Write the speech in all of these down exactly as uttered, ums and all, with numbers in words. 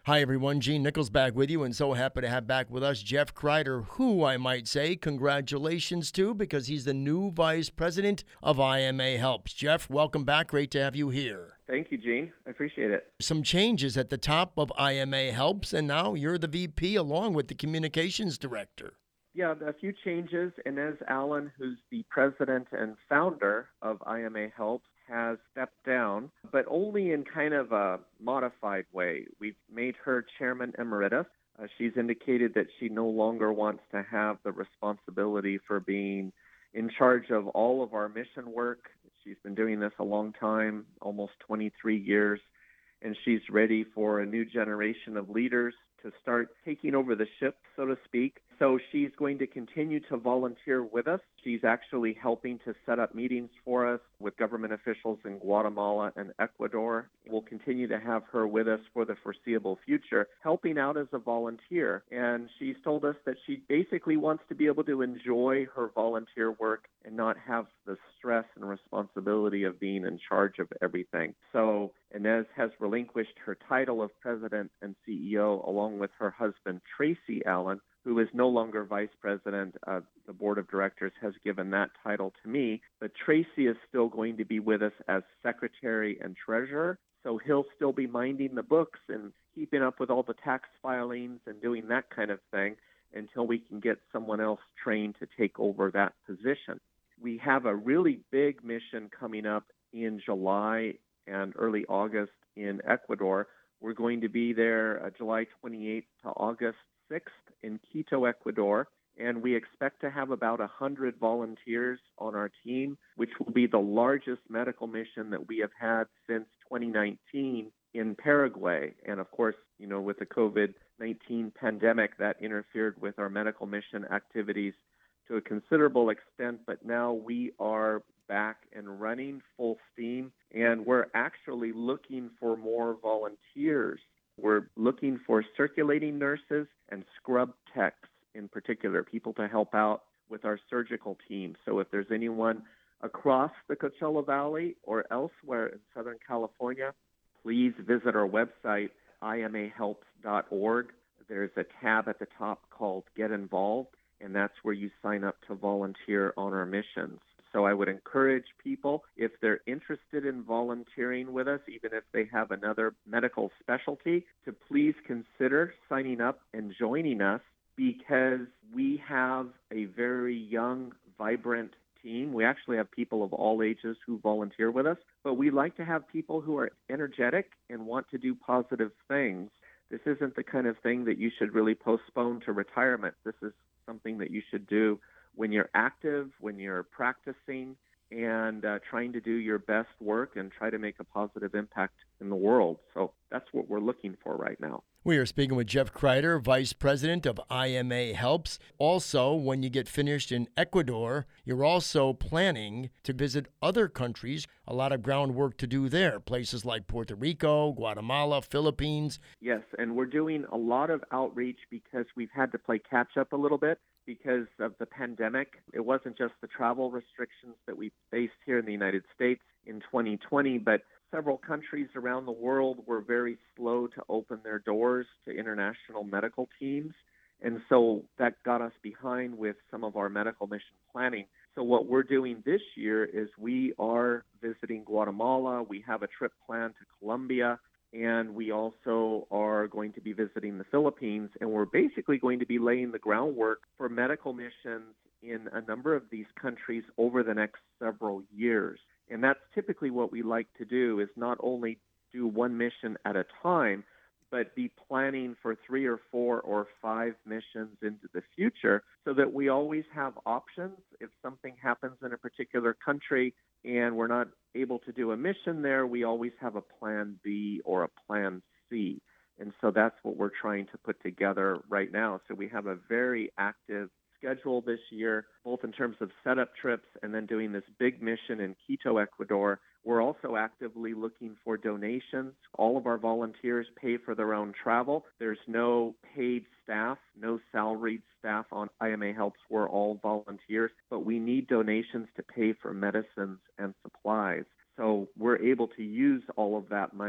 Hi, everyone. Gene Nichols back with you, and so happy to have back with us Jeff Kreider, who I might say congratulations to because he's the new vice president of I M A Helps. Jeff, welcome back. Great to have you here. Thank you, Gene. I appreciate it. Some changes at the top of I M A Helps, and now you're the V P along with the communications director. Yeah, a few changes. Inez Allen, who's the president and founder of I M A Helps, has stepped down, but only in kind of a modified way. We've made her chairman emeritus. Uh, she's indicated that she no longer wants to have the responsibility for being in charge of all of our mission work. She's been doing this a long time, almost twenty-three years, and she's ready for a new generation of leaders to start taking over the ship, so to speak. So she's going to continue to volunteer with us. She's actually helping to set up meetings for us with government officials in Guatemala and Ecuador. We'll continue to have her with us for the foreseeable future, helping out as a volunteer. And she's told us that she basically wants to be able to enjoy her volunteer work and not have the stress and responsibility of being in charge of everything. So Inez has relinquished her title of president and C E O along with her husband, Tracy Allen, who is no longer vice president. Uh, the board of directors has given that title to me, but Tracy is still going to be with us as secretary and treasurer. So he'll still be minding the books and keeping up with all the tax filings and doing that kind of thing until we can get someone else trained to take over that position. We have a really big mission coming up in July and early August in Ecuador. We're going to be there uh, July twenty-eighth to August sixth in Quito, Ecuador, and we expect to have about one hundred volunteers on our team, which will be the largest medical mission that we have had since twenty nineteen in Paraguay. And of course, you know, with the COVID nineteen pandemic, that interfered with our medical mission activities to a considerable extent, but now we are back and running full steam, and we're actually looking for more volunteers. We're looking for circulating nurses and scrub techs in particular, people to help out with our surgical team. So if there's anyone across the Coachella Valley or elsewhere in Southern California, please visit our website, I M A helps dot org. There's a tab at the top called Get Involved, and that's where you sign up to volunteer on our missions. So I would encourage people, if they're interested in volunteering with us, even if they have another medical specialty, to please consider signing up and joining us, because we have a very young, vibrant team. We actually have people of all ages who volunteer with us, but we like to have people who are energetic and want to do positive things. This isn't the kind of thing that you should really postpone to retirement. This is something that you should do when you're active, when you're practicing, and uh, trying to do your best work and try to make a positive impact in the world. So that's what we're looking for right now. We are speaking with Jeff Kreider, Vice President of I M A Helps. Also, when you get finished in Ecuador, you're also planning to visit other countries. A lot of groundwork to do there, places like Puerto Rico, Guatemala, Philippines. Yes, and we're doing a lot of outreach because we've had to play catch up a little bit because of the pandemic. It wasn't just the travel restrictions that we faced here in the United States in twenty twenty, but several countries around the world were very slow to open their doors to international medical teams. And so that got us behind with some of our medical mission planning. So what we're doing this year is we are visiting Guatemala. We have a trip planned to Colombia, and we also are going to be visiting the Philippines. And we're basically going to be laying the groundwork for medical missions in a number of these countries over the next several years. And that's typically what we like to do, is not only do one mission at a time, but be planning for three or four or five missions into the future so that we always have options. If something happens in a particular country and we're not able to do a mission there, we always have a plan B or a plan C. And so that's what we're trying to put together right now. So we have a very active schedule this year, both in terms of setup trips and then doing this big mission in Quito, Ecuador. We're also actively looking for donations. All of our volunteers pay for their own travel. There's no paid staff, no salaried staff on I M A Helps. We're all volunteers, but we need donations to pay for medicines and supplies. So we're able to use all of that money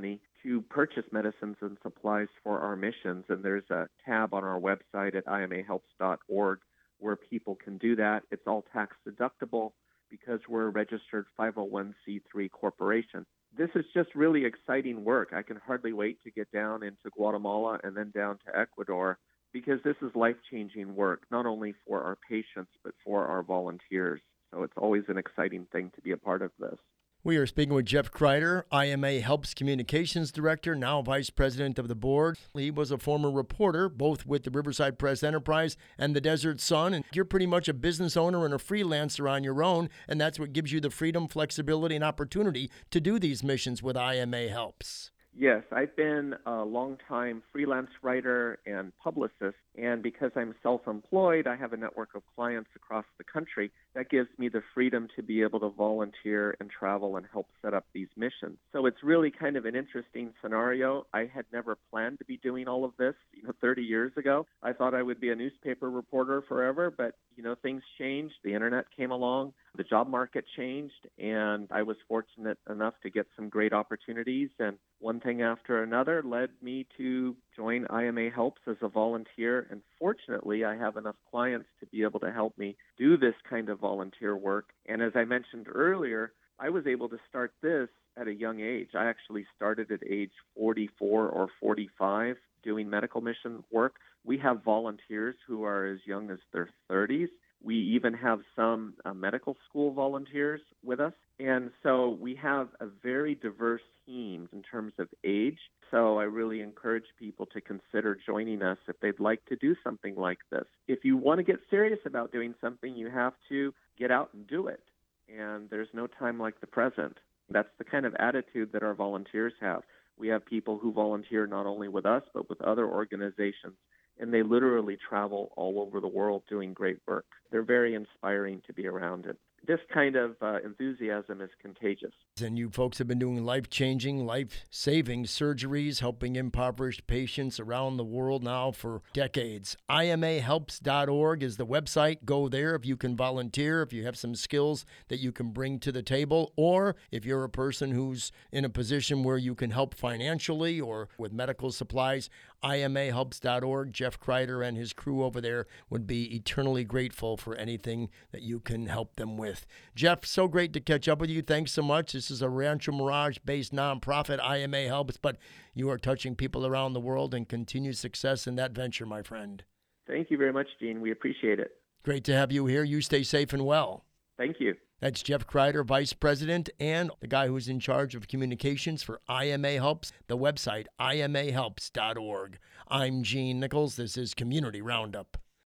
to purchase medicines and supplies for our missions. And there's a tab on our website at I M A helps dot org where people can do that. It's all tax deductible because we're a registered five oh one c three corporation. This is just really exciting work. I can hardly wait to get down into Guatemala and then down to Ecuador because this is life-changing work, not only for our patients, but for our volunteers. So it's always an exciting thing to be a part of this. We are speaking with Jeff Kreider, I M A Helps Communications Director, now Vice President of the Board. He was a former reporter, both with the Riverside Press Enterprise and the Desert Sun, and you're pretty much a business owner and a freelancer on your own, and that's what gives you the freedom, flexibility, and opportunity to do these missions with I M A Helps. Yes, I've been a longtime freelance writer and publicist, and because I'm self-employed, I have a network of clients across the country. That gives me the freedom to be able to volunteer and travel and help set up these missions. So it's really kind of an interesting scenario. I had never planned to be doing all of this, you know, thirty years ago. I thought I would be a newspaper reporter forever, but, you know, things changed. The internet came along, the job market changed, and I was fortunate enough to get some great opportunities. And one thing after another led me to join I M A Helps as a volunteer. And fortunately, I have enough clients to be able to help me do this kind of volunteer work. And as I mentioned earlier, I was able to start this at a young age. I actually started at age forty-four or forty-five doing medical mission work. We have volunteers who are as young as their thirties. We even have some uh, medical school volunteers with us. And so we have a very diverse team in terms of age. So I really encourage people to consider joining us if they'd like to do something like this. If you want to get serious about doing something, you have to get out and do it. And there's no time like the present. That's the kind of attitude that our volunteers have. We have people who volunteer not only with us, but with other organizations. And they literally travel all over the world doing great work. They're very inspiring to be around it. This kind of uh, enthusiasm is contagious. And you folks have been doing life-changing, life-saving surgeries, helping impoverished patients around the world now for decades. I M A helps dot org is the website. Go there if you can volunteer, if you have some skills that you can bring to the table, or if you're a person who's in a position where you can help financially or with medical supplies. I M A helps dot org. Jeff Kreider and his crew over there would be eternally grateful for anything that you can help them with. Jeff, so great to catch up with you. Thanks so much. This is a Rancho Mirage-based nonprofit, I M A Helps, but you are touching people around the world, and continued success in that venture, my friend. Thank you very much, Gene. We appreciate it. Great to have you here. You stay safe and well. Thank you. That's Jeff Kreider, Vice President, and the guy who's in charge of communications for I M A Helps, the website I M A helps dot org. I'm Gene Nichols. This is Community Roundup.